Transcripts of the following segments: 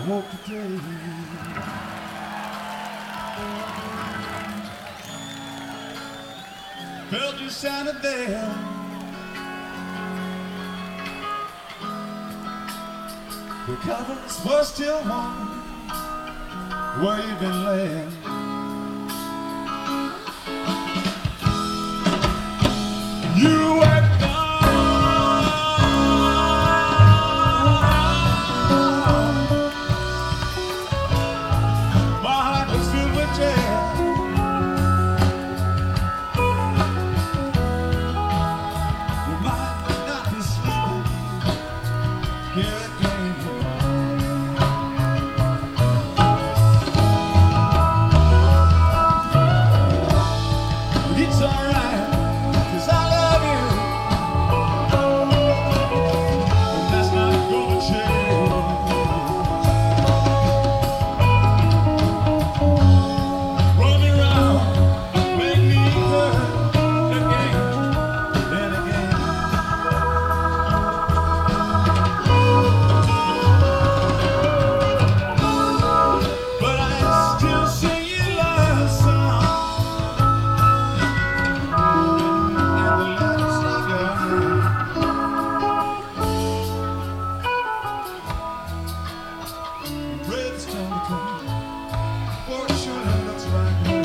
woke today. Felt you sounded there. The covers were still warm where you've been laying. You were gone. My heart was filled with joy. You might not be sleeping. Here it came. It's alright, 'cause I love you, and that's not gonna change. Run me round, make me hurt again and again. But I still sing you love song. Red's time to come, for it surely looks right now.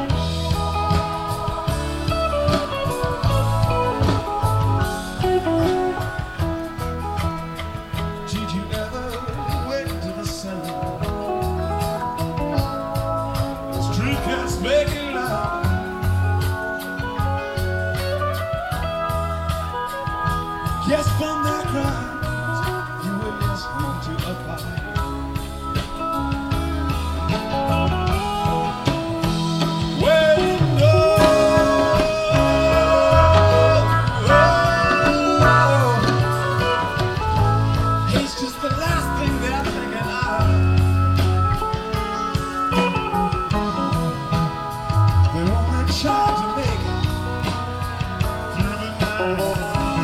Did you ever wait to the sun? Street cats making love. Yes, from their cries, you were listening to a fight. It's just the last thing they're thinking of. They're only trying to make it through the night.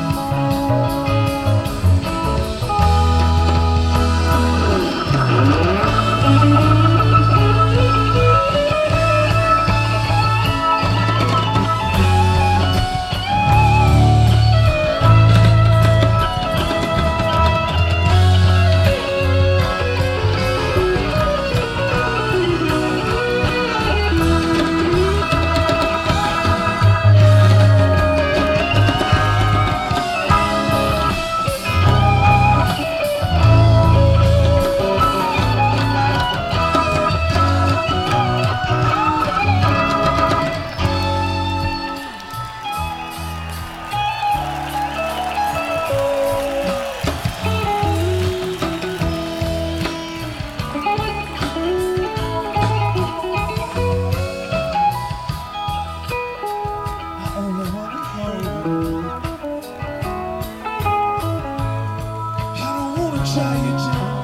Try you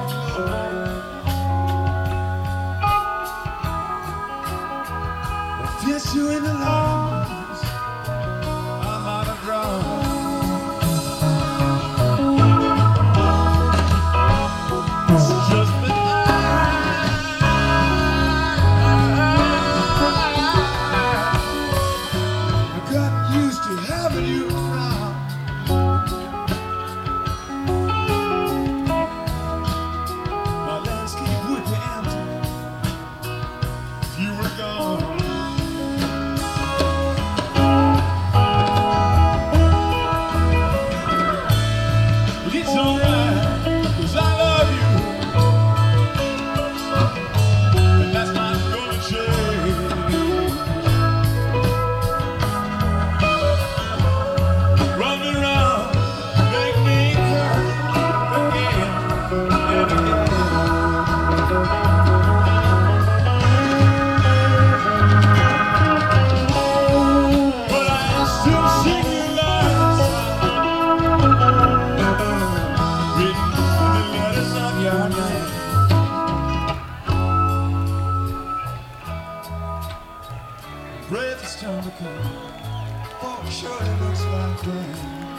to kiss you in the lungs. I'm out of drugs. It's just that I got used to having you around. You were gone. But it's alright, 'cause I love you, and that's not gonna change. Run me round, make me hurt again and again. Breath is time to come, for it surely looks like rain.